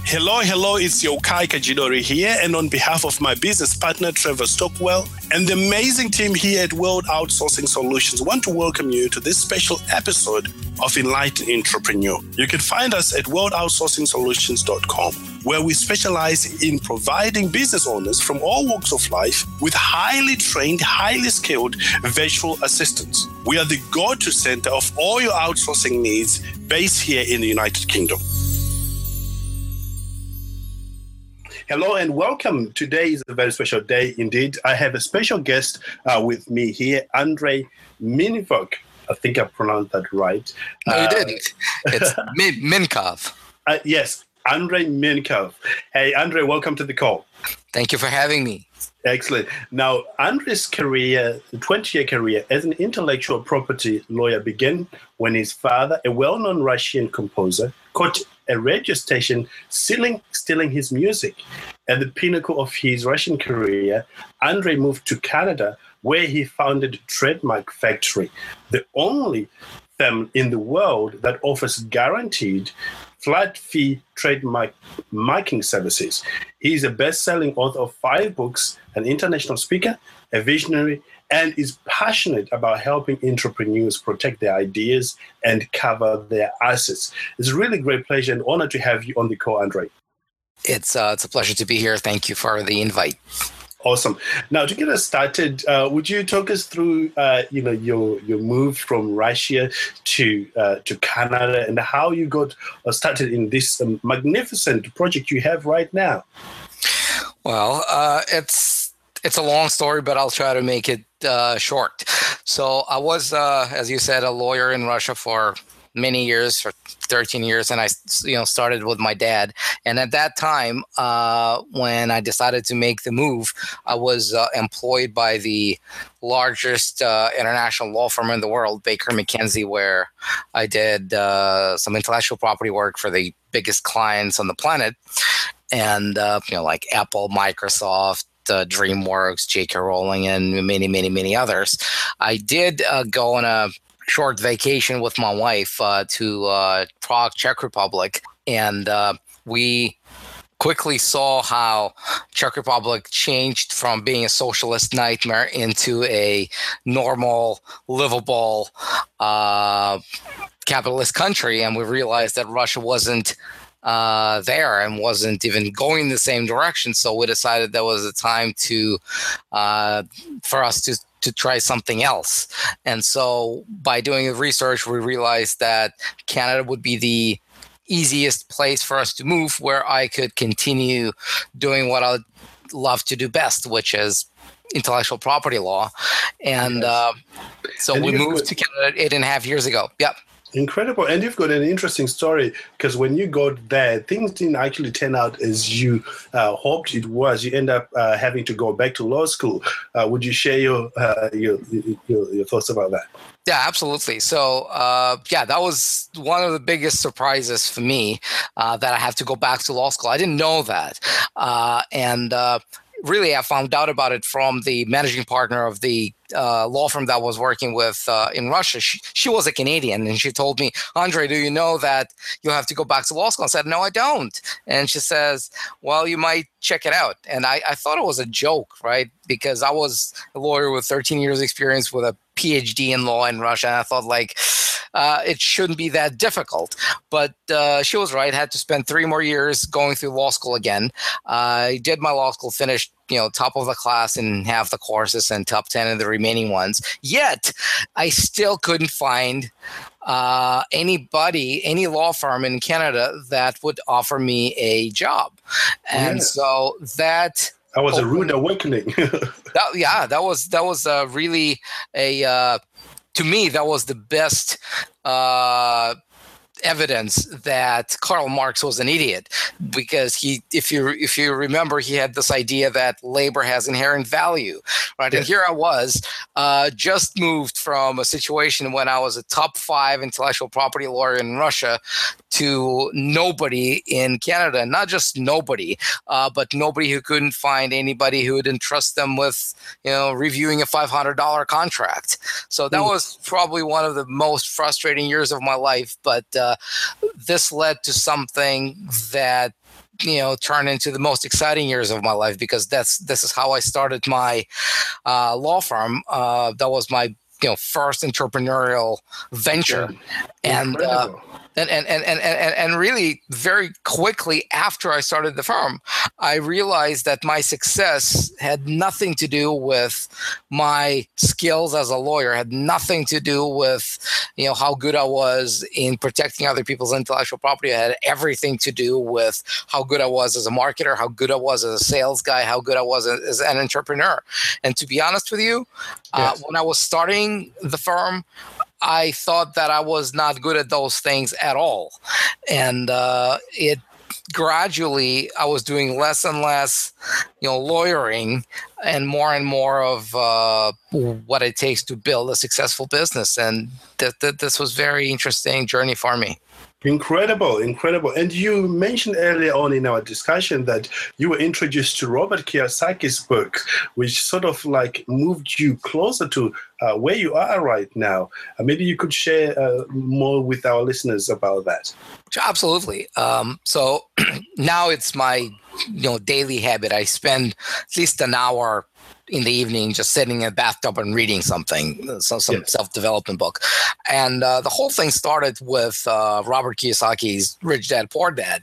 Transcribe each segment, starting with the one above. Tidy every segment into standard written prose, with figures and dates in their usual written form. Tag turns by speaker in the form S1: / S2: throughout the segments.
S1: Hello, it's Yokai Kajidori here, and on behalf of my business partner, Trevor Stockwell, and the amazing team here at World Outsourcing Solutions, want to welcome you to this special episode of Enlightened Entrepreneur. You can find us at worldoutsourcingsolutions.com, where we specialize in providing business owners from all walks of life with highly trained, highly skilled virtual assistants. We are the go-to center of all your outsourcing needs based here in the United Kingdom. Hello and welcome. Today is a very special day indeed. I have a special guest with me here, Andrei Minkov. I think I pronounced that right.
S2: No, you didn't. It's Minkov.
S1: Yes, Andrei Minkov. Hey, Andrei, welcome to the call.
S2: Thank you for having me.
S1: Excellent. Now, Andrei's career, 20-year career as an intellectual property lawyer began when his father, a well-known Russian composer, caught a radio station stealing his music. At the pinnacle of his Russian career, Andrei moved to Canada, where he founded Trademark Factory, the only firm in the world that offers guaranteed flat-fee trademark marking services. He's a best-selling author of 5 books, an international speaker, a visionary, and is passionate about helping entrepreneurs protect their ideas and cover their assets. It's a really great pleasure and honor to have you on the call, Andrei.
S2: It's a pleasure to be here. Thank you for the invite.
S1: Awesome. Now, to get us started, would you talk us through, your move from Russia to Canada and how you got started in this magnificent project you have right now?
S2: Well, it's a long story, but I'll try to make it short. So I was, as you said, a lawyer in Russia for many years, for 13 years, and I started with my dad. And at that time, when I decided to make the move, I was employed by the largest international law firm in the world, Baker McKenzie, where I did some intellectual property work for the biggest clients on the planet, and like Apple, Microsoft, DreamWorks, J.K. Rowling, and many, many, many others. I did go on a short vacation with my wife to Prague, Czech Republic, and we quickly saw how Czech Republic changed from being a socialist nightmare into a normal, livable capitalist country, and we realized that Russia wasn't there and wasn't even going the same direction. So we decided that was a time for us to try something else. And so by doing the research, we realized that Canada would be the easiest place for us to move, where I could continue doing what I love to do best, which is intellectual property law. And so we moved to Canada 8.5 years ago. Yep.
S1: Incredible. And you've got an interesting story, because when you got there, things didn't actually turn out as you hoped it was. You end up having to go back to law school. Would you share your thoughts about that?
S2: Yeah, absolutely. So, that was one of the biggest surprises for me, that I have to go back to law school. I didn't know that. Really, I found out about it from the managing partner of the law firm that I was working with in Russia. She was a Canadian, and she told me, "Andrei, do you know that you have to go back to law school?" I said, "No, I don't." And she says, "Well, you might check it out." And I thought it was a joke, right? Because I was a lawyer with 13 years experience with a PhD in law in Russia. And I thought, it shouldn't be that difficult. But she was right. I had to spend 3 more years going through law school again. I did my law school, finished top of the class in half the courses and top 10 in the remaining ones. Yet, I still couldn't find any law firm in Canada that would offer me a job. And so that
S1: was a rude awakening.
S2: that was really to me, that was the best evidence that Karl Marx was an idiot, because if you remember, he had this idea that labor has inherent value, right? Yes. And here I was, just moved from a situation when I was a top 5 intellectual property lawyer in Russia to nobody in Canada. Not just nobody, but nobody who couldn't find anybody who would entrust them with, reviewing a $500 contract. So that was probably one of the most frustrating years of my life. But this led to something that turn into the most exciting years of my life, because this is how I started my law firm. That was my first entrepreneurial venture. And really very quickly after I started the firm, I realized that my success had nothing to do with my skills as a lawyer, had nothing to do with how good I was in protecting other people's intellectual property. It had everything to do with how good I was as a marketer, how good I was as a sales guy, how good I was as an entrepreneur. And to be honest with you, when I was starting the firm, I thought that I was not good at those things at all. And it gradually, I was doing less and less, lawyering, and more of what it takes to build a successful business. And this was very interesting journey for me.
S1: Incredible. And you mentioned earlier on in our discussion that you were introduced to Robert Kiyosaki's book, which sort of like moved you closer to where you are right now. Maybe you could share more with our listeners about that.
S2: Absolutely. So now it's my daily habit. I spend at least an hour in the evening just sitting in a bathtub and reading something, some self-development book. And the whole thing started with Robert Kiyosaki's Rich Dad, Poor Dad.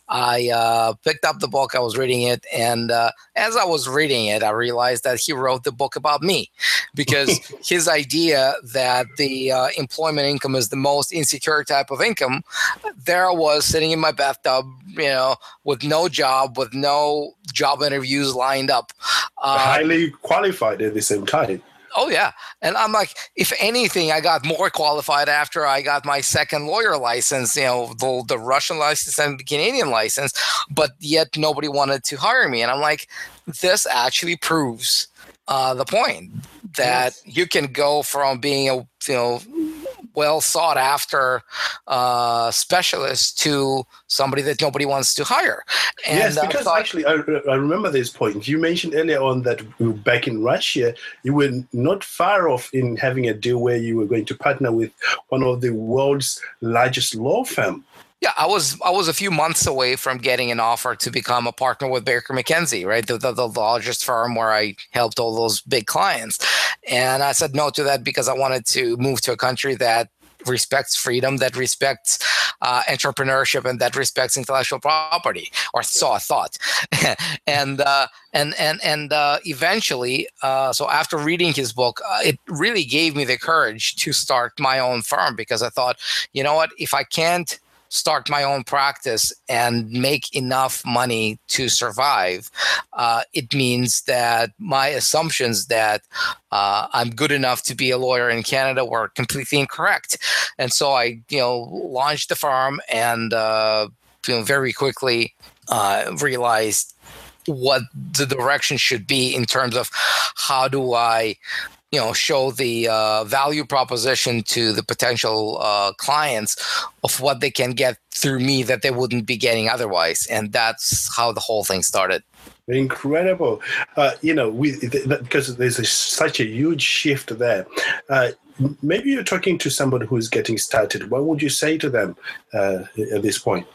S2: I picked up the book, I was reading it, and as I was reading it, I realized that he wrote the book about me, because his idea that the employment income is the most insecure type of income, there I was sitting in my bathtub, with no job, with no job interviews lined up.
S1: Highly qualified at the same time.
S2: Oh, yeah. And I'm like, if anything, I got more qualified after I got my second lawyer license, the Russian license and the Canadian license, but yet nobody wanted to hire me. And I'm like, this actually proves the point that you can go from being a, well sought after specialist to somebody that nobody wants to hire. And
S1: yes, because actually, I remember this point. You mentioned earlier on that back in Russia, you were not far off in having a deal where you were going to partner with one of the world's largest law firm.
S2: Yeah, I was a few months away from getting an offer to become a partner with Baker McKenzie, right? The largest firm where I helped all those big clients. And I said no to that because I wanted to move to a country that respects freedom, that respects entrepreneurship, and that respects intellectual property, or so I thought. and eventually, so after reading his book, it really gave me the courage to start my own firm, because I thought, you know what, if I can't start my own practice and make enough money to survive, it means that my assumptions that I'm good enough to be a lawyer in Canada were completely incorrect. And so I, launched the firm, and very quickly realized what the direction should be in terms of how do I show the value proposition to the potential clients of what they can get through me that they wouldn't be getting otherwise. And that's how the whole thing started.
S1: Incredible. Because there's such a huge shift there. Maybe you're talking to somebody who's getting started. What would you say to them at this point?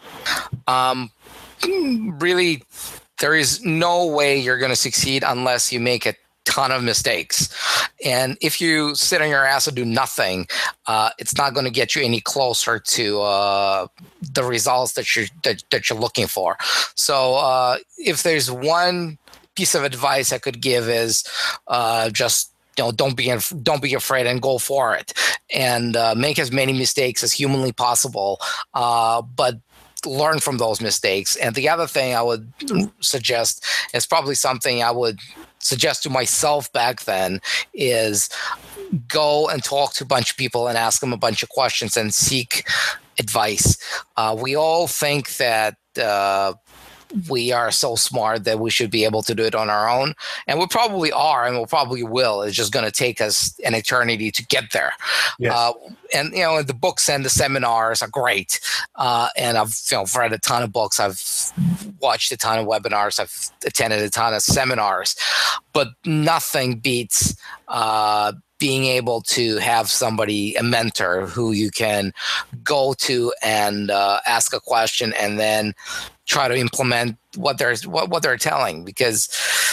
S2: Really, there is no way you're going to succeed unless you make a ton of mistakes. And if you sit on your ass and do nothing, it's not going to get you any closer to the results that you're looking for. So if there's one piece of advice I could give is just don't be afraid and go for it, and make as many mistakes as humanly possible, but learn from those mistakes. And the other thing I would suggest is probably something I would suggest to myself back then is go and talk to a bunch of people and ask them a bunch of questions and seek advice. We all think that we are so smart that we should be able to do it on our own. And we probably are, and we probably will. It's just going to take us an eternity to get there. Yes. And the books and the seminars are great. And I've read a ton of books. I've watched a ton of webinars. I've attended a ton of seminars. But nothing beats being able to have somebody, a mentor, who you can go to and ask a question and then try to implement what they're telling. Because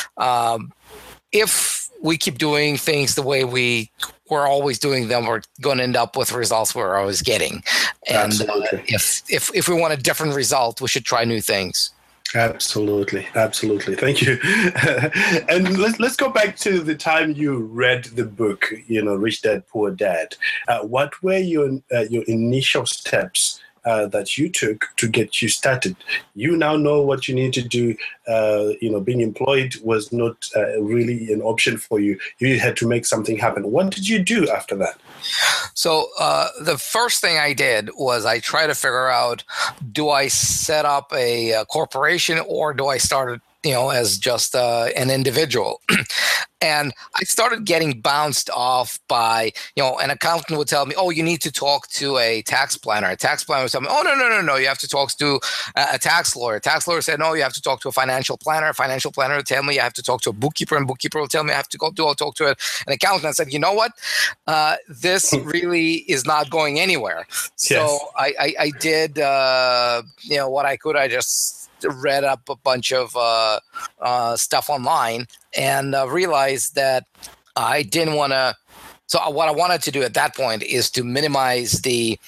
S2: if we keep doing things the way we're always doing them, we're going to end up with results we're always getting. And if we want a different result, we should try new things.
S1: Absolutely. Thank you. And let's go back to the time you read the book, Rich Dad, Poor Dad. What were your initial steps that you took to get you started? You now know what you need to do. Being employed was not really an option for you. You had to make something happen. What did you do after that?
S2: So the first thing I did was I tried to figure out, do I set up a corporation or do I start as just an individual? And I started getting bounced off by, an accountant would tell me, oh, you need to talk to a tax planner. A tax planner would tell me, oh, no, you have to talk to a tax lawyer. A tax lawyer said, no, you have to talk to a financial planner. A financial planner would tell me I have to talk to a bookkeeper, and bookkeeper will tell me I have to talk to an accountant. I said, you know what? This really is not going anywhere. So
S1: Yes.
S2: I did, what I could. I just read up a bunch of stuff online and realized that I didn't want to. So what I wanted to do at that point is to minimize the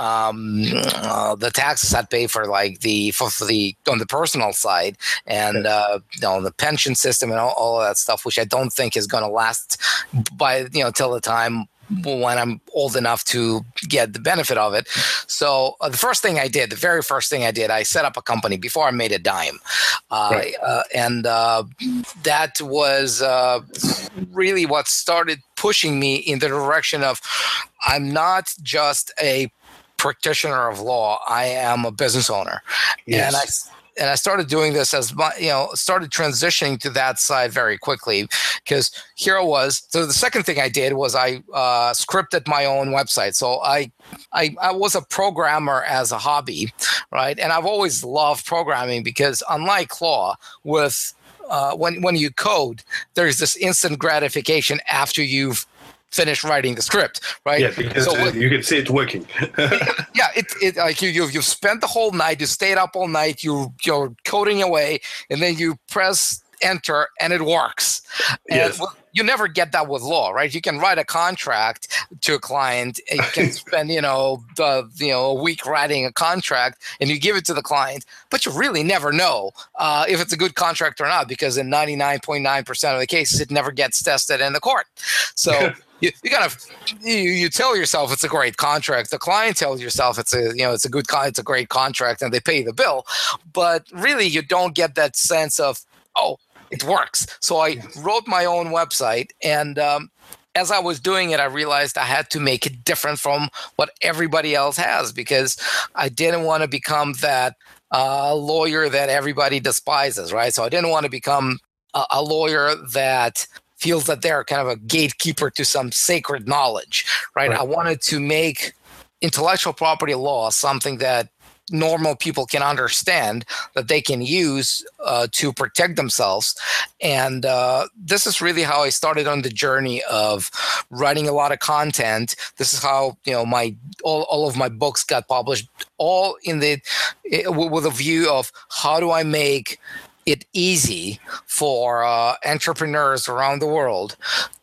S2: taxes I'd pay for on the personal side, and the pension system and all of that stuff, which I don't think is going to last till the time when I'm old enough to get the benefit of it. So the very first thing I did, I set up a company before I made a dime. And that was really what started pushing me in the direction of, I'm not just a practitioner of law, I am a business owner.
S1: Yes.
S2: And I started doing this started transitioning to that side very quickly, because here I was. So the second thing I did was I scripted my own website. So I was a programmer as a hobby, right? And I've always loved programming because, unlike law, with when you code, there's this instant gratification after you've finished writing the script, right?
S1: Yeah, because you can see it working.
S2: Yeah, it like you've spent the whole night, you stayed up all night, you're coding away, and then you press enter and it works.
S1: Yes.
S2: And you never get that with law, right? You can write a contract to a client, and you can spend a week writing a contract, and you give it to the client, but you really never know if it's a good contract or not, because in 99.9% of the cases, it never gets tested in the court. So you tell yourself it's a great contract. The client tells yourself it's a great contract, and they pay the bill. But really, you don't get that sense of, oh, it works. So I wrote my own website, and as I was doing it, I realized I had to make it different from what everybody else has, because I didn't want to become that lawyer that everybody despises, right? So I didn't want to become a lawyer that feels that they're kind of a gatekeeper to some sacred knowledge, right? I wanted to make intellectual property law something that normal people can understand, that they can use to protect themselves. And this is really how I started on the journey of writing a lot of content. This is how all of my books got published, all with a view of, how do I make it easy for entrepreneurs around the world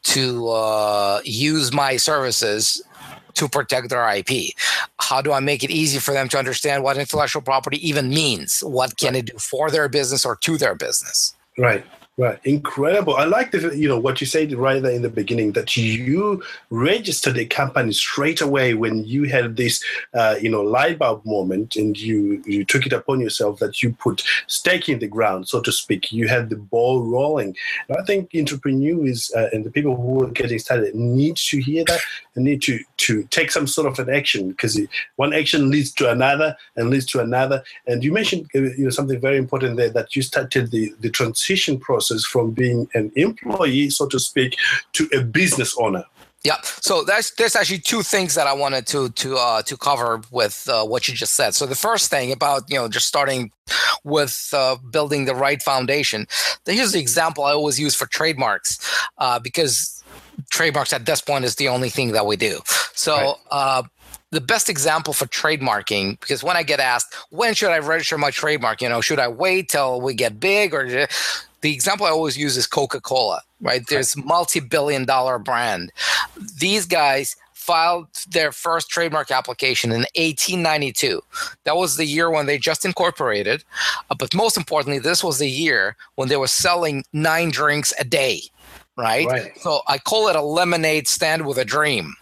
S2: to use my services to protect their IP? How do I make it easy for them to understand what intellectual property even means? What can it do for their business or to their business?
S1: Right. Incredible. I like what you said right there in the beginning, that you registered a company straight away when you had this light bulb moment, and you took it upon yourself that you put stake in the ground, so to speak. You had the ball rolling. And I think entrepreneurs and the people who are getting started need to hear that and need to take some sort of an action, because one action leads to another and leads to another. And you mentioned something very important there, that you started the transition process from being an employee, so to speak, to a business owner.
S2: Yeah. So there's actually two things that I wanted to cover with what you just said. So the first thing about just starting with building the right foundation. Here's the example I always use for trademarks, because trademarks at this point is the only thing that we do. So the best example for trademarking, because when I get asked, when should I register my trademark? Should I wait till we get big? Or the example I always use is Coca-Cola, right? There's multi-billion-dollar brand. These guys filed their first trademark application in 1892. That was the year when they just incorporated. But most importantly, this was the year when they were selling 9 drinks a day. Right. So I call it a lemonade stand with a dream.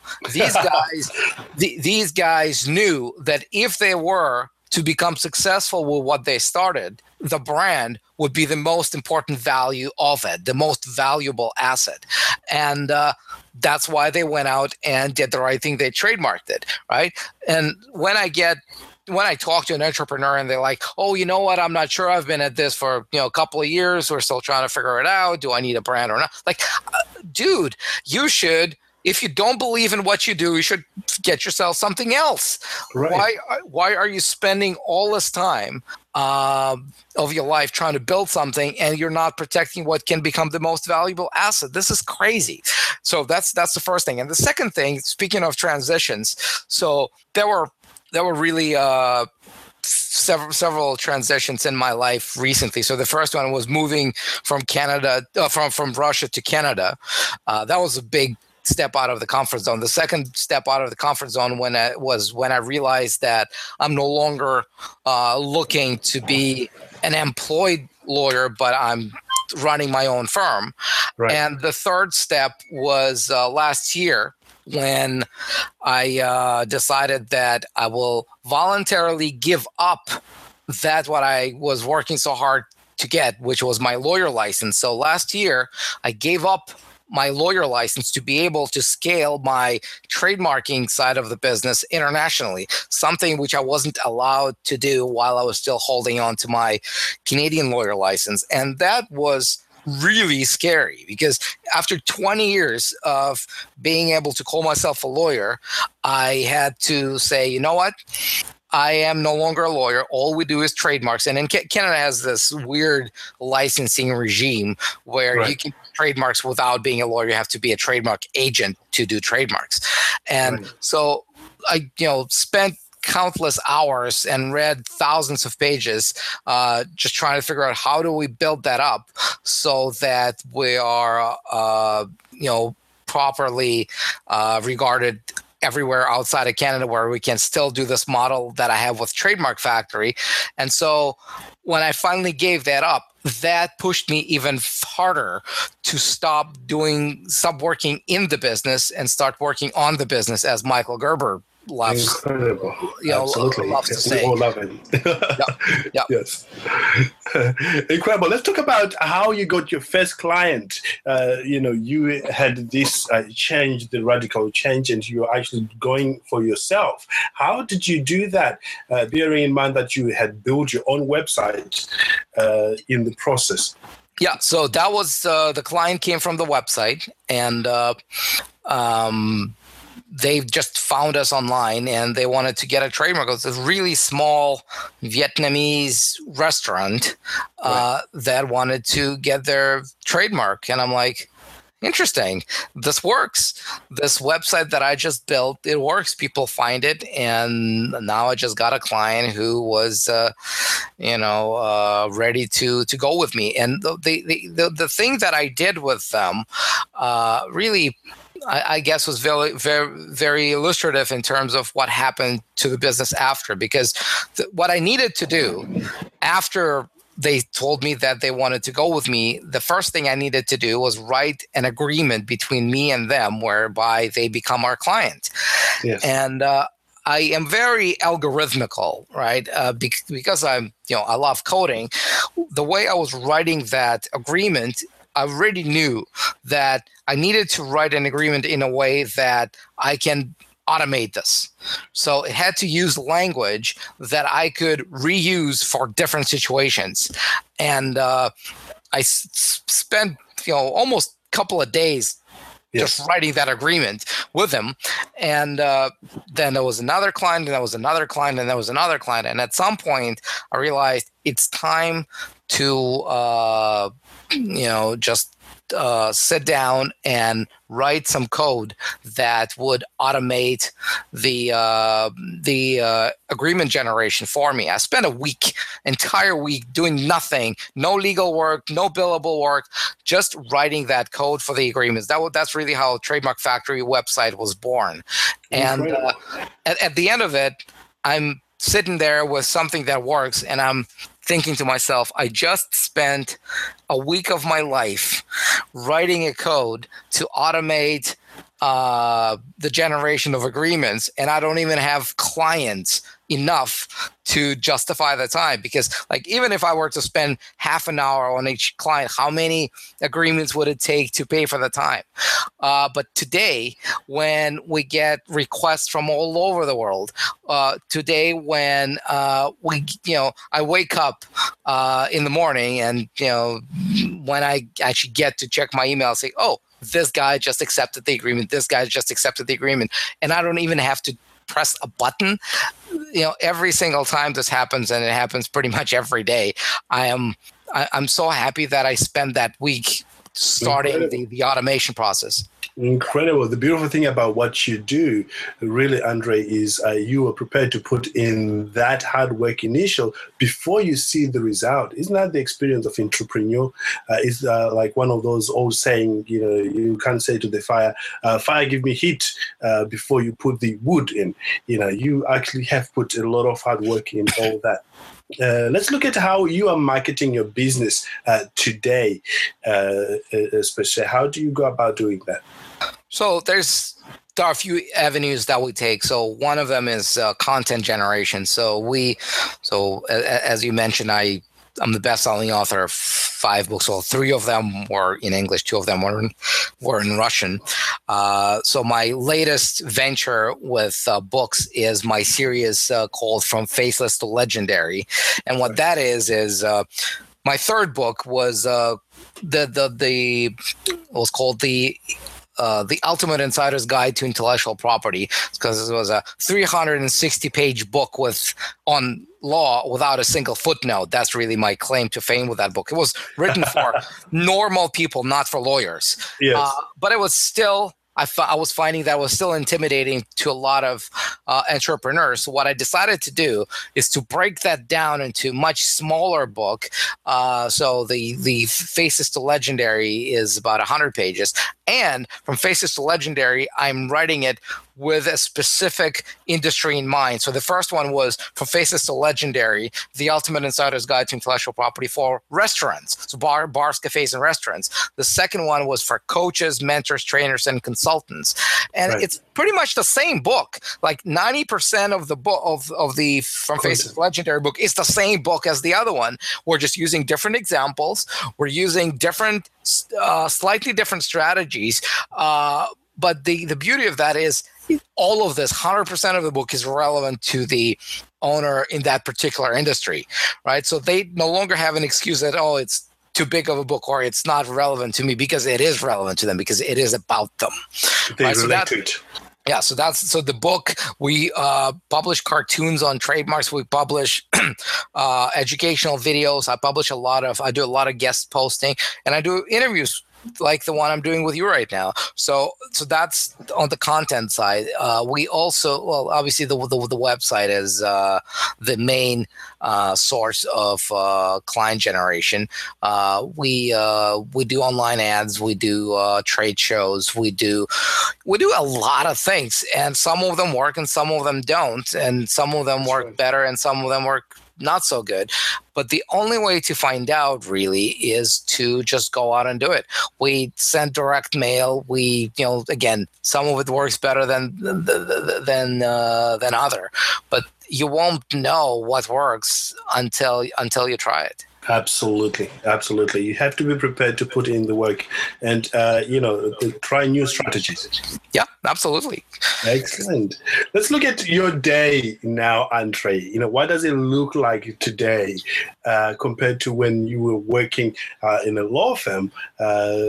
S2: These guys knew that if they were to become successful with what they started, the brand would be the most important value of it, the most valuable asset. And that's why they went out and did the right thing. They trademarked it, right? And when I talk to an entrepreneur and they're like, oh, you know what? I'm not sure. I've been at this for a couple of years. We're still trying to figure it out. Do I need a brand or not? Like, dude, you should. If you don't believe in what you do, you should get yourself something else. Right. Why are you spending all this time of your life trying to build something and you're not protecting what can become the most valuable asset? This is crazy. So that's the first thing. And the second thing, speaking of transitions, so there were really several transitions in my life recently. So the first one was moving from Canada, from Russia to Canada. That was a big step out of the comfort zone. The second step out of the comfort zone when I realized that I'm no longer looking to be an employed lawyer, but I'm running my own firm. Right. And the third step was last year, when I decided that I will voluntarily give up what I was working so hard to get, which was my lawyer license. So last year, I gave up my lawyer license to be able to scale my trademarking side of the business internationally, something which I wasn't allowed to do while I was still holding on to my Canadian lawyer license. And that was really scary, because after 20 years of being able to call myself a lawyer, I had to say, you know what? I am no longer a lawyer. All we do is trademarks. And in Canada has this weird licensing regime where you can trademarks without being a lawyer. You have to be a trademark agent to do trademarks. And so I spent countless hours and read thousands of pages just trying to figure out how do we build that up so that we are properly regarded everywhere outside of Canada, where we can still do this model that I have with Trademark Factory. And so when I finally gave that up, that pushed me even harder to stop working in the business and start working on the business, as Michael Gerber loves.
S1: Incredible. Absolutely.
S2: Loves to say.
S1: We all love him.
S2: Yep.
S1: Yes. Incredible. Let's talk about how you got your first client. You had this change, the radical change, and you're actually going for yourself. How did you do that, bearing in mind that you had built your own website in the process?
S2: Yeah, so that was the client came from the website, and they just found us online and they wanted to get a trademark. It was a really small Vietnamese restaurant that wanted to get their trademark. And I'm like, interesting. This works. This website that I just built, it works. People find it. And now I just got a client who was, ready to go with me. And the thing that I did with them really, I guess, was very, very, very illustrative in terms of what happened to the business after, because what I needed to do after they told me that they wanted to go with me, the first thing I needed to do was write an agreement between me and them whereby they become our client. Yes. And I am very algorithmical, right? Because I love coding. The way I was writing that agreement, I already knew that I needed to write an agreement in a way that I can automate this. So it had to use language that I could reuse for different situations. And I spent almost a couple of days just writing that agreement with him. And then there was another client, and there was another client, and there was another client. And at some point, I realized it's time to just sit down and write some code that would automate the agreement generation for me. I spent entire week doing nothing, no legal work, no billable work, just writing that code for the agreements. That's really how Trademark Factory website was born. And at the end of it, I'm sitting there with something that works, and I'm thinking to myself, I just spent a week of my life writing a code to automate the generation of agreements, and I don't even have clients enough to justify the time. Because like, even if I were to spend half an hour on each client, how many agreements would it take to pay for the time? But today, when we get requests from all over the world, today when I wake up in the morning, and when I actually get to check my email, say, oh, this guy just accepted the agreement, this guy just accepted the agreement, and I don't even have to press a button. Every single time this happens, and it happens pretty much every day, I'm so happy that I spent that week starting the automation process.
S1: Incredible. The beautiful thing about what you do, really, Andre, is you are prepared to put in that hard work initial before you see the result. Isn't that the experience of entrepreneur? It's like one of those old saying, you can't say to the fire, fire, give me heat, before you put the wood in. You actually have put a lot of hard work in all that. Let's look at how you are marketing your business today, especially. How do you go about doing that?
S2: So there are a few avenues that we take. So one of them is content generation. So as you mentioned, I'm the best-selling author of 5 books. Well, 3 of them were in English, 2 of them were in Russian. So my latest venture with books is my series called From Faceless to Legendary. And what that is my third book was was called The Ultimate Insider's Guide to Intellectual Property, because it was a 360-page book on law without a single footnote. That's really my claim to fame with that book. It was written for normal people, not for lawyers.
S1: Yes.
S2: But it was still, I was finding that was still intimidating to a lot of entrepreneurs. So what I decided to do is to break that down into a much smaller book. So the Faces to Legendary is about 100 pages. And from Faces to Legendary, I'm writing it with a specific industry in mind. So the first one was From Faces to Legendary, The Ultimate Insider's Guide to Intellectual Property for restaurants. So bars, cafes, and restaurants. The second one was for coaches, mentors, trainers, and consultants. And It's pretty much the same book. Like 90% of the book of the From Faces to Legendary book is the same book as the other one. We're just using different examples. We're using different, slightly different strategies. But the beauty of that is all of this, 100% of the book is relevant to the owner in that particular industry, right? So they no longer have an excuse that, oh, it's too big of a book or it's not relevant to me, because it is relevant to them, because it is about them.
S1: They relate to it.
S2: Yeah, so the book. We publish cartoons on trademarks. We publish educational videos. I do a lot of guest posting, and I do interviews like the one I'm doing with you right now. So that's on the content side. We also, well, obviously the website is the main source of client generation. We do online ads. We do trade shows. We do a lot of things, and some of them work and some of them don't, and some of them work better and some of them work not so good. But the only way to find out really is to just go out and do it. We send direct mail. We, again, some of it works better than other, but you won't know what works until you try it.
S1: Absolutely. You have to be prepared to put in the work and, try new strategies.
S2: Yeah, absolutely.
S1: Excellent. Let's look at your day now, Andre. What does it look like today compared to when you were working in a law firm?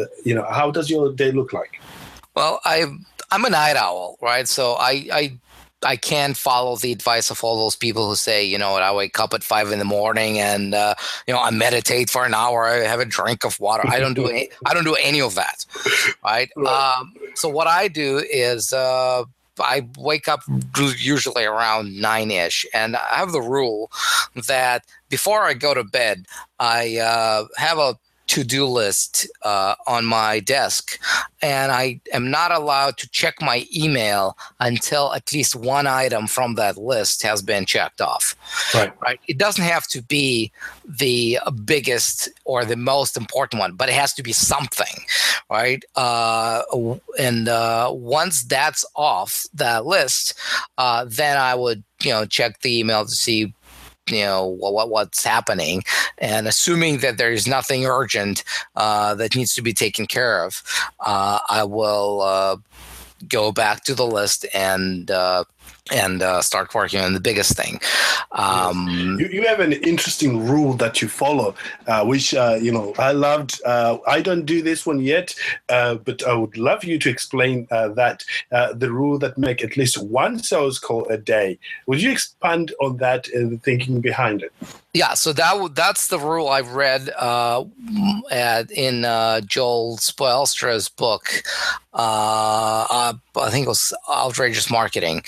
S1: How does your day look like?
S2: Well, I'm a night owl, right? So I I can't follow the advice of all those people who say, you know, I wake up at 5 in the morning and I meditate for an hour. I have a drink of water. I don't do any of that, right?
S1: Right.
S2: So what I do is I wake up usually around 9-ish, and I have the rule that before I go to bed, I have a to-do list on my desk, and I am not allowed to check my email until at least one item from that list has been checked off. Right? It doesn't have to be the biggest or the most important one, but it has to be something, right? And once that's off that list, then I would, check the email to see what's happening, and assuming that there is nothing urgent that needs to be taken care of, I will go back to the list and start working on the biggest thing.
S1: You have an interesting rule that you follow, which I loved. I don't do this one yet, but I would love you to explain that the rule that make at least one sales call a day. Would you expand on that and the thinking behind it?
S2: Yeah, so that's the rule I've read in Joel Spoelstra's book. I think it was Outrageous Marketing.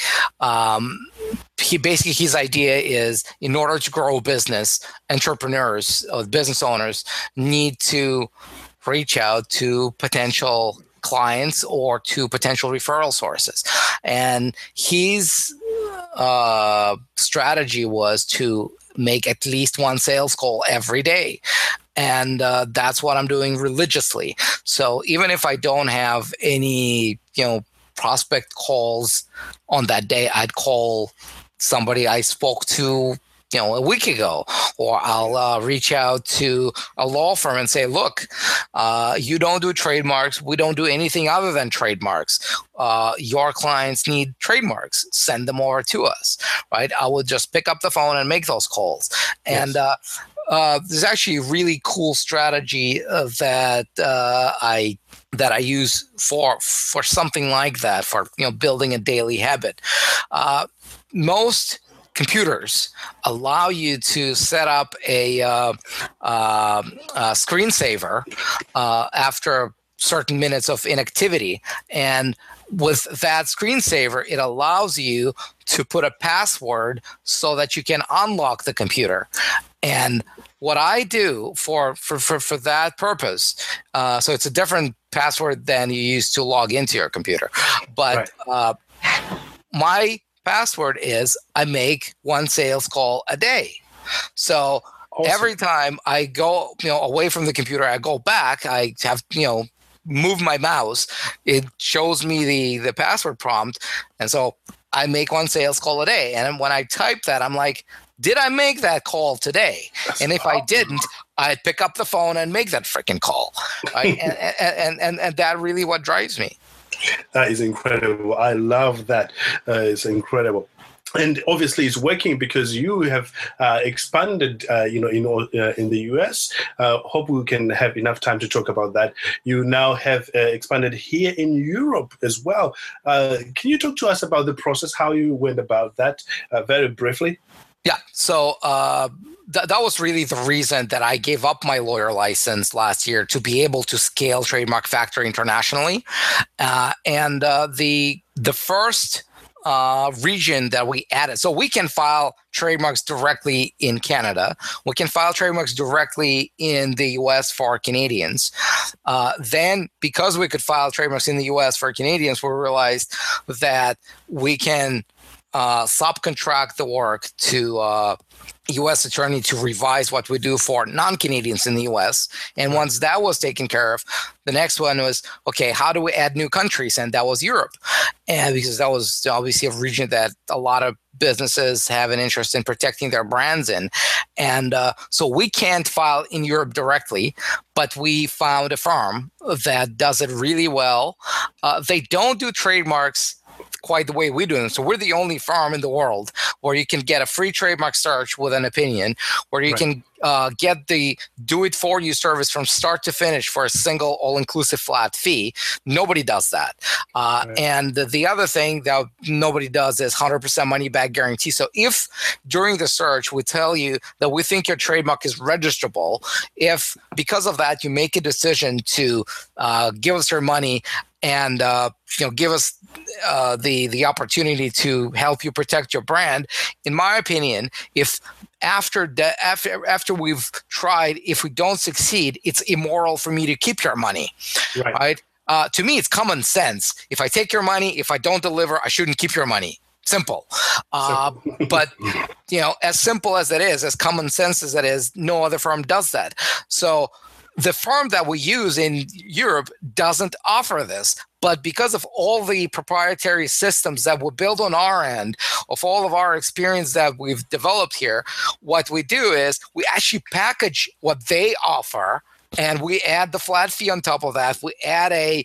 S2: His idea is, in order to grow a business, entrepreneurs or business owners need to reach out to potential clients or to potential referral sources. And his strategy was to make at least one sales call every day. And that's what I'm doing religiously. So even if I don't have any, prospect calls on that day, I'd call somebody I spoke to, a week ago, or I'll reach out to a law firm and say, look, you don't do trademarks. We don't do anything other than trademarks. Your clients need trademarks. Send them over to us, right? I would just pick up the phone and make those calls. And there's actually a really cool strategy that I use for something like that, for building a daily habit. Most computers allow you to set up a screensaver after certain minutes of inactivity, and with that screensaver, it allows you to put a password so that you can unlock the computer. And what I do for that purpose, so it's a different password than you use to log into your computer, but my password is I make one sales call a day. So every time I go away from the computer, I go back, I have move my mouse, it shows me the password prompt, and so I make one sales call a day. And when I type that, I'm like, did I make that call today? And if I didn't, I'd pick up the phone and make that freaking call. Right? and that really what drives me.
S1: That is incredible. I love that. It's incredible. And obviously, it's working because you have expanded, in the US. Hope we can have enough time to talk about that. You now have expanded here in Europe as well. Can you talk to us about the process, how you went about that, very briefly?
S2: Yeah. So that was really the reason that I gave up my lawyer license last year, to be able to scale Trademark Factory internationally. And the first region that we added, so we can file trademarks directly in Canada. We can file trademarks directly in the US for Canadians. Then, because we could file trademarks in the US for Canadians, we realized that we can subcontract the work to U.S. attorney to revise what we do for non-Canadians in the U.S. And once that was taken care of, the next one was, okay, how do we add new countries? And that was Europe. And because that was obviously a region that a lot of businesses have an interest in protecting their brands in. And so we can't file in Europe directly, but we found a firm that does it really well. They don't do trademarks quite the way we do it. So we're the only firm in the world where you can get a free trademark search with an opinion, where you can get the do-it-for-you service from start to finish for a single all-inclusive flat fee. Nobody does that. And the other thing that nobody does is 100% money-back guarantee. So if during the search we tell you that we think your trademark is registrable, if because of that you make a decision to give us your money and give us the opportunity to help you protect your brand, in my opinion, if after we've tried, if we don't succeed, it's immoral for me to keep your money, right? To me, it's common sense. If I take your money, if I don't deliver, I shouldn't keep your money. Simple. But, as simple as it is, as common sense as it is, no other firm does that. So the firm that we use in Europe doesn't offer this. But because of all the proprietary systems that we build on our end, of all of our experience that we've developed here, what we do is we actually package what they offer, and we add the flat fee on top of that. We add a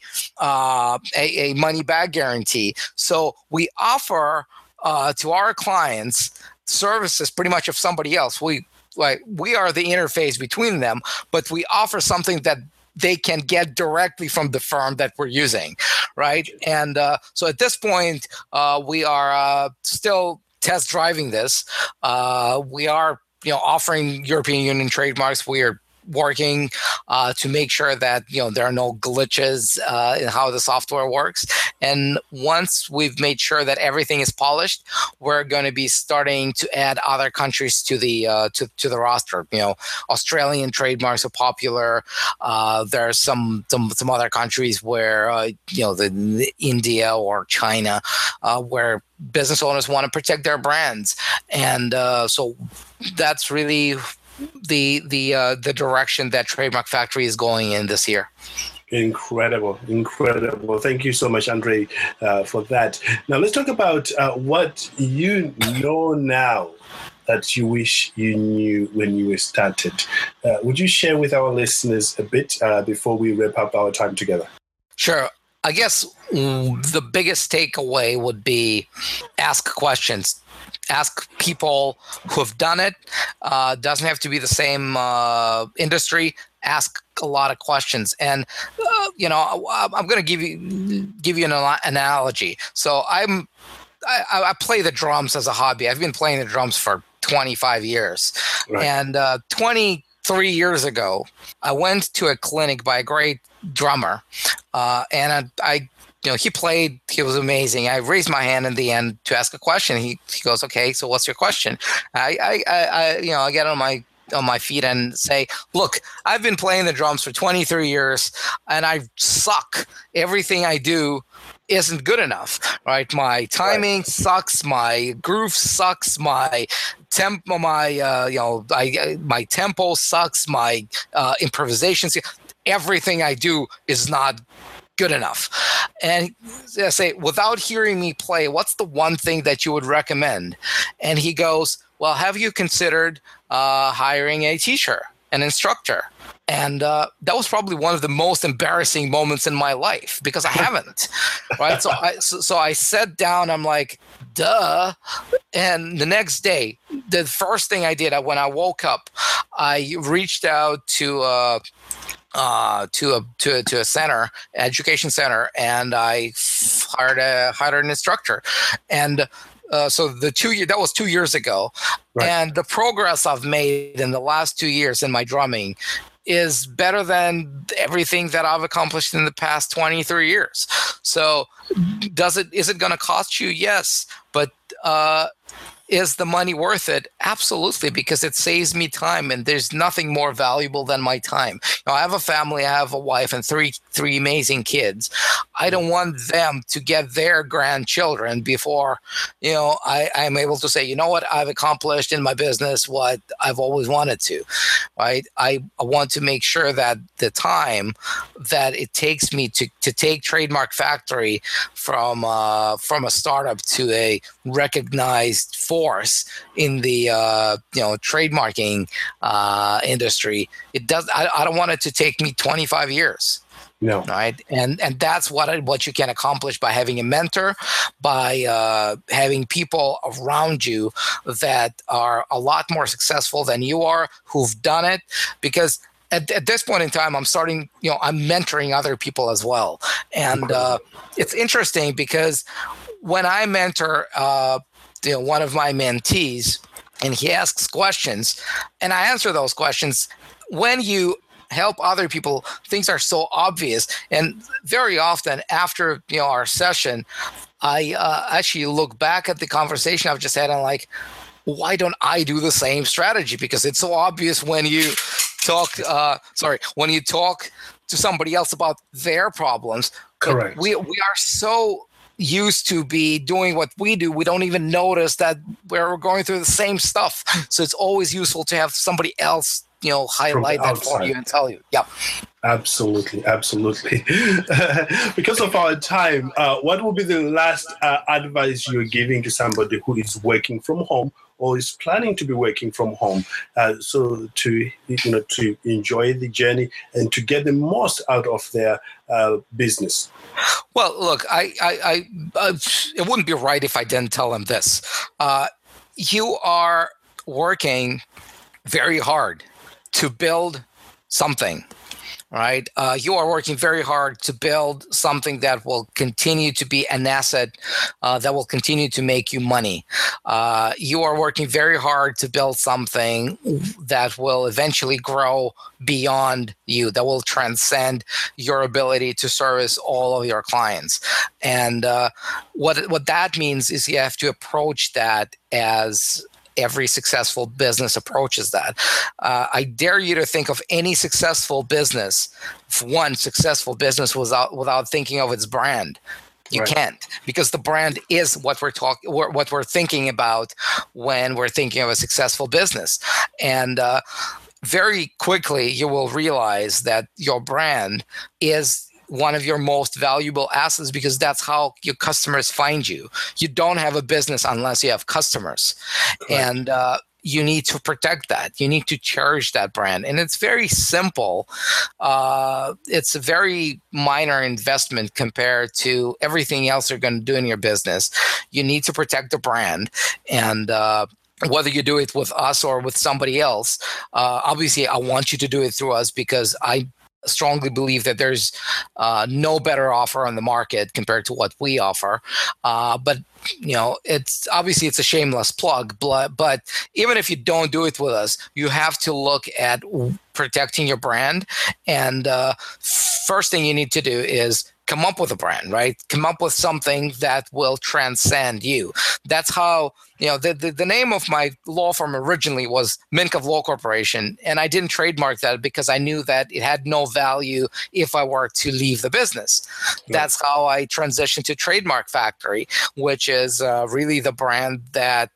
S2: money back guarantee. So we offer to our clients services pretty much of somebody else. We are the interface between them, but we offer something that they can get directly from the firm that we're using, right? And so at this point, we are still test driving this. We are, offering European Union trademarks. We are working to make sure that there are no glitches in how the software works. And once we've made sure that everything is polished, we're going to be starting to add other countries to the to the roster. Australian trademarks are popular. There are some other countries where the India or China where business owners want to protect their brands, and so that's really the direction that Trademark Factory is going in this year.
S1: Incredible. Thank you so much, Andre, for that. Now let's talk about what you know now that you wish you knew when you were started. Would you share with our listeners a bit before we wrap up our time together?
S2: Sure. I guess the biggest takeaway would be ask questions. Ask people who have done it. Doesn't have to be the same industry. Ask a lot of questions, and I'm going to give you an analogy. So I play the drums as a hobby. I've been playing the drums for 25 years, and 23 years ago, I went to a clinic by a great drummer, and I he played. He was amazing. I raised my hand in the end to ask a question. He goes, "Okay, so what's your question?" I get on my feet and say, "Look, I've been playing the drums for 23 years, and I suck. Everything I do isn't good enough. Right? My timing sucks. My groove sucks. My tempo, my tempo sucks. My improvisation. Everything I do is not good enough." And I say, without hearing me play, what's the one thing that you would recommend? And he goes, "Well, have you considered hiring a teacher, an instructor?" And that was probably one of the most embarrassing moments in my life, because I haven't, right? So I sat down. I'm like, duh. And the next day, the first thing I did when I woke up, I reached out to a center, education center, and I hired an instructor. And so that was 2 years ago. Right. And the progress I've made in the last 2 years in my drumming is better than everything that I've accomplished in the past 23 years. So is it going to cost you? Yes. But is the money worth it? Absolutely, because it saves me time, and there's nothing more valuable than my time. I have a family, I have a wife, and three amazing kids. I don't want them to get their grandchildren before, I'm able to say, you know what, I've accomplished in my business what I've always wanted to, right? I want to make sure that the time that it takes me to take Trademark Factory from a startup to a recognized force in the trademarking industry, I don't want it to take me 25 years.
S1: No.
S2: Right, and that's what you can accomplish by having a mentor, by having people around you that are a lot more successful than you are, who've done it. Because at this point in time, I'm mentoring other people as well, and it's interesting because when I mentor, one of my mentees, and he asks questions, and I answer those questions. When you help other people, things are so obvious, and very often after our session, I actually look back at the conversation I've just had and like, why don't I do the same strategy? Because it's so obvious when you talk to somebody else about their problems.
S1: Correct.
S2: We are so used to be doing what we do, we don't even notice that we're going through the same stuff. So it's always useful to have somebody else highlight that for you and tell you. Yeah.
S1: Absolutely. Because of our time, what will be the last advice you're giving to somebody who is working from home or is planning to be working from home, so to enjoy the journey and to get the most out of their business?
S2: Well, look, I it wouldn't be right if I didn't tell them this. You are working very hard to build something, right? You are working very hard to build something that will continue to be an asset, that will continue to make you money. You are working very hard to build something that will eventually grow beyond you, that will transcend your ability to service all of your clients. And what that means is you have to approach that as every successful business approaches that. I dare you to think of any successful business, one successful business without thinking of its brand. You
S1: Right.
S2: can't, because the brand is what we're thinking about when we're thinking of a successful business. And very quickly, you will realize that your brand is one of your most valuable assets, because that's how your customers find you. You don't have a business unless you have customers.
S1: Correct.
S2: And you need to protect that. You need to cherish that brand. And it's very simple. It's a very minor investment compared to everything else you're going to do in your business. You need to protect the brand. And whether you do it with us or with somebody else, obviously I want you to do it through us, because I strongly believe that there's no better offer on the market compared to what we offer. But it's obviously it's a shameless plug. But even if you don't do it with us, you have to look at protecting your brand. And first thing you need to do is come up with a brand, right? Come up with something that will transcend you. That's how, the name of my law firm originally was Minkoff Law Corporation. And I didn't trademark that because I knew that it had no value if I were to leave the business. Yeah. That's how I transitioned to Trademark Factory, which is really the brand that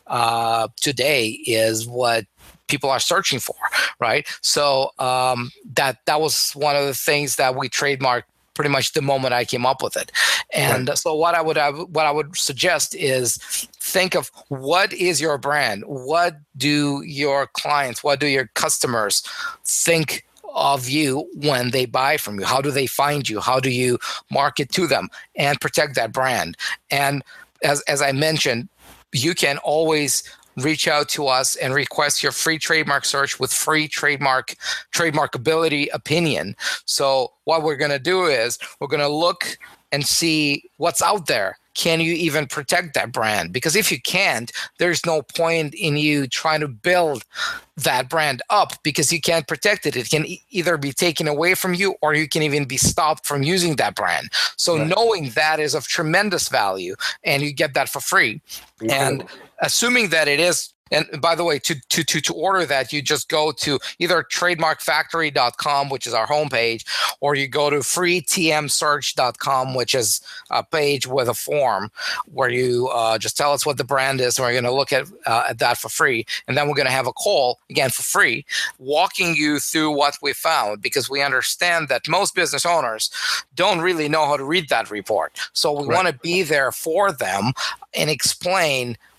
S2: today is what people are searching for, right? So that was one of the things that we trademarked pretty much the moment I came up with it. And right. So what I would suggest is think of what is your brand? What do your clients, what do your customers think of you when they buy from you? How do they find you? How do you market to them? And protect that brand. And as I mentioned, you can always reach out to us and request your free trademark search with free trademarkability opinion. So what we're going to do is we're going to look and see what's out there. Can you even protect that brand? Because if you can't, there's no point in you trying to build that brand up, because you can't protect it. It can either be taken away from you, or you can even be stopped from using that brand. So right. Knowing that is of tremendous value, and you get that for free. Incredible. And assuming that it is, and by the way, to order that, you just go to either trademarkfactory.com, which is our homepage, or you go to freetmsearch.com, which is a page with a form where you just tell us what the brand is, and we're going to look at that for free. And then we're going to have a call, again, for free, walking you through what we found, because we understand that most business owners don't really know how to read that report. So we want to be there for them and explain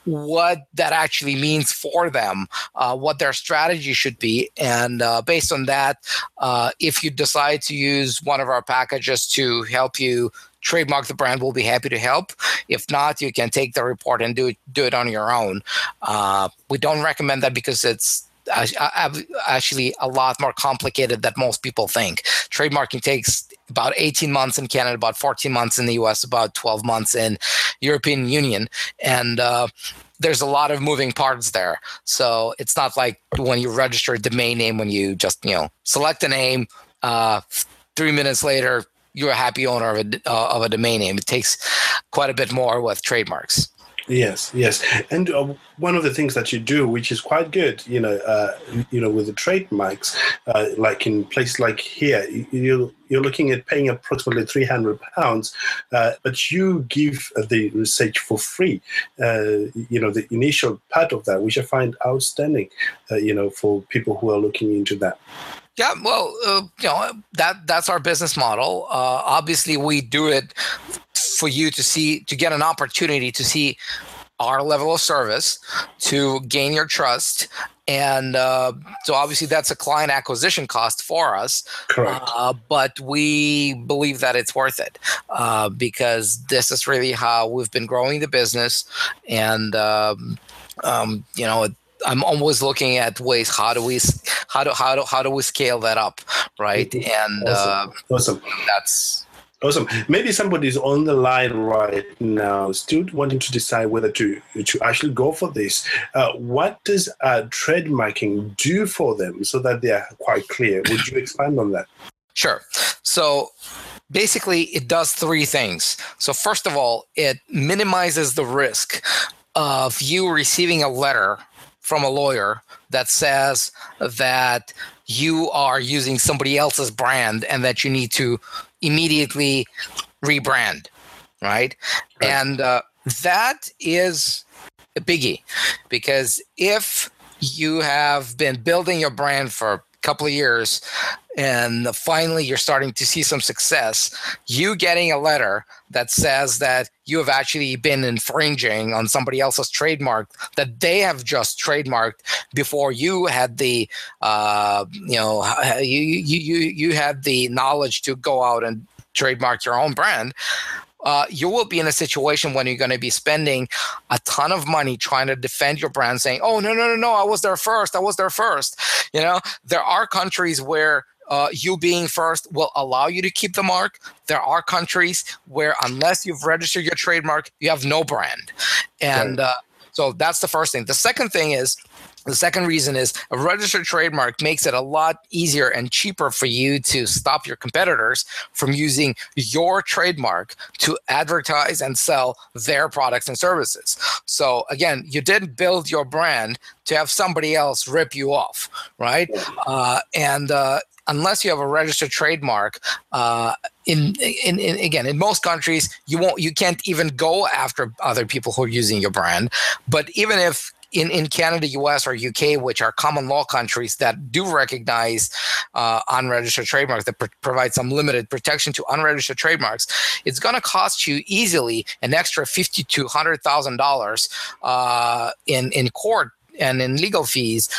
S2: what that actually means for them, what their strategy should be. And based on that, if you decide to use one of our packages to help you trademark the brand, we'll be happy to help. If not, you can take the report and do it on your own. We don't recommend that because it's actually a lot more complicated than most people think. Trademarking takes about 18 months in Canada, about 14 months in the US, about 12 months in European Union. And there's a lot of moving parts there. So it's not like when you register a domain name, when you just, select a name, 3 minutes later, you're a happy owner of a domain name. It takes quite a bit more with trademarks.
S1: Yes. And one of the things that you do, which is quite good, with the trademarks, like in places like here, you're looking at paying approximately £300, but you give the research for free. The initial part of that, which I find outstanding, for people who are looking into that.
S2: Yeah, well, that's our business model. Obviously, we do it for you to get an opportunity to see our level of service, to gain your trust. And so obviously that's a client acquisition cost for us.
S1: Correct.
S2: But we believe that it's worth it because this is really how we've been growing the business. And, I'm always looking at ways how do we scale that up, right? And
S1: awesome.
S2: That's
S1: awesome. Maybe somebody's on the line right now, still wanting to decide whether to actually go for this. What does trademarking do for them, so that they are quite clear? Would you expand on that?
S2: Sure. So basically, it does three things. So first of all, it minimizes the risk of you receiving a letter from a lawyer that says that you are using somebody else's brand and that you need to immediately rebrand, right? And that is a biggie, because if you have been building your brand for a couple of years and finally you're starting to see some success, you getting a letter that says that you have actually been infringing on somebody else's trademark that they have just trademarked before you had the you had the knowledge to go out and trademark your own brand. You will be in a situation when you're going to be spending a ton of money trying to defend your brand, saying, "Oh, no, I was there first. There are countries where you being first will allow you to keep the mark. There are countries where unless you've registered your trademark, you have no brand. And so that's the first thing. The second reason is a registered trademark makes it a lot easier and cheaper for you to stop your competitors from using your trademark to advertise and sell their products and services. So again, you didn't build your brand to have somebody else rip you off, right? Unless you have a registered trademark, in most countries, you can't even go after other people who are using your brand. But even if in Canada, US, or UK, which are common law countries that do recognize unregistered trademarks, that provide some limited protection to unregistered trademarks, it's going to cost you easily an extra $50,000 to $100,000 in court and in legal fees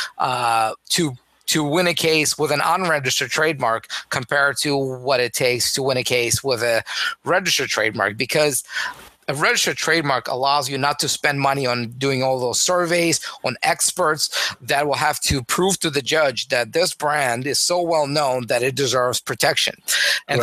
S2: to win a case with an unregistered trademark compared to what it takes to win a case with a registered trademark, because a registered trademark allows you not to spend money on doing all those surveys, on experts that will have to prove to the judge that this brand is so well known that it deserves protection. And the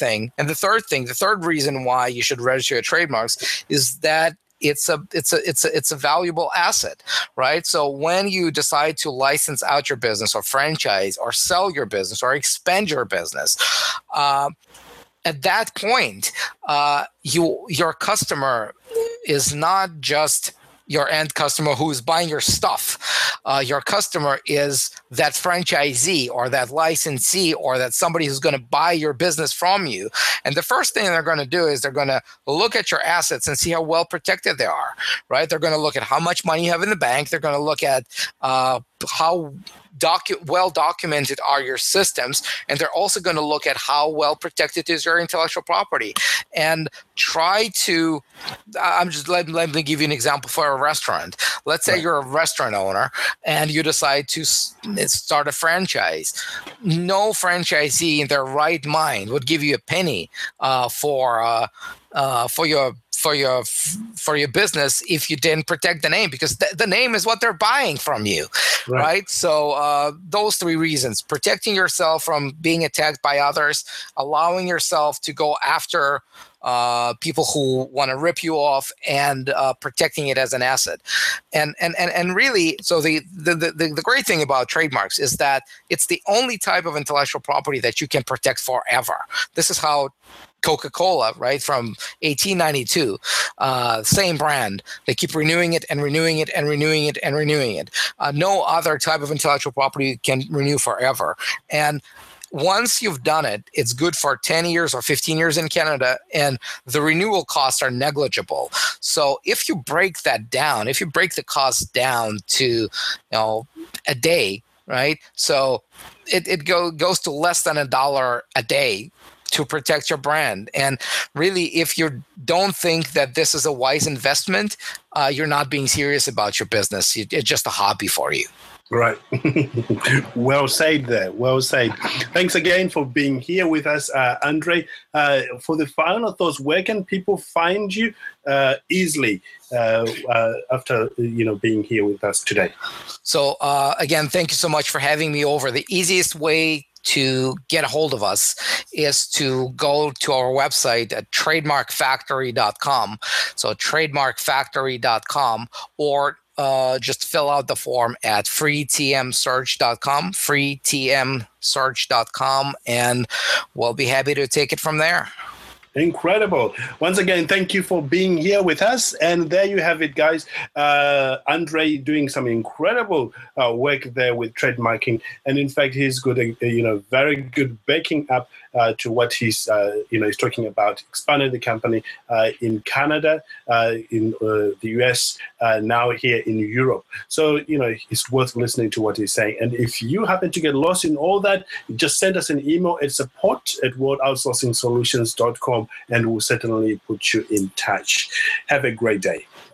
S2: third reason why you should register your trademarks is that it's a valuable asset, right? So when you decide to license out your business or franchise or sell your business or expand your business, at that point, your customer is not just your end customer who is buying your stuff. Your customer is that franchisee or that licensee or that somebody who's going to buy your business from you. And the first thing they're going to do is they're going to look at your assets and see how well protected they are, right? They're going to look at how much money you have in the bank. They're going to look at how well documented are your systems, and they're also going to look at how well protected is your intellectual property, and try to. Let me give you an example for a restaurant. Let's say you're a restaurant owner and you decide to start a franchise. No franchisee in their right mind would give you a penny for your business if you didn't protect the name, because the name is what they're buying from you, right? So those three reasons: protecting yourself from being attacked by others, allowing yourself to go after people who want to rip you off, and protecting it as an asset. And really, so the great thing about trademarks is that it's the only type of intellectual property that you can protect forever. This is how Coca-Cola, right, from 1892, same brand. They keep renewing it and renewing it and renewing it and renewing it. No other type of intellectual property can renew forever. And once you've done it, it's good for 10 years or 15 years in Canada, and the renewal costs are negligible. So if you break that down, if you break the cost down to, a day, right? So it goes to less than $1 a day to protect your brand. And really, if you don't think that this is a wise investment, you're not being serious about your business. It's just a hobby for you.
S1: Right. Well said there. Well said. Thanks again for being here with us, Andre. For the final thoughts, where can people find you easily after being here with us today? So
S2: again, thank you so much for having me over. The easiest way to get a hold of us is to go to our website at trademarkfactory.com. So trademarkfactory.com, or just fill out the form at freetmsearch.com, freetmsearch.com, and we'll be happy to take it from there.
S1: Incredible. Once again, thank you for being here with us. And there you have it, guys. Andre doing some incredible work there with trademarking. And in fact, he's good, very good backing up to what he's talking about, expanding the company in Canada, in the US, now here in Europe. So, it's worth listening to what he's saying. And if you happen to get lost in all that, just send us an email at support@worldoutsourcingsolutions.com, and we'll certainly put you in touch. Have a great day.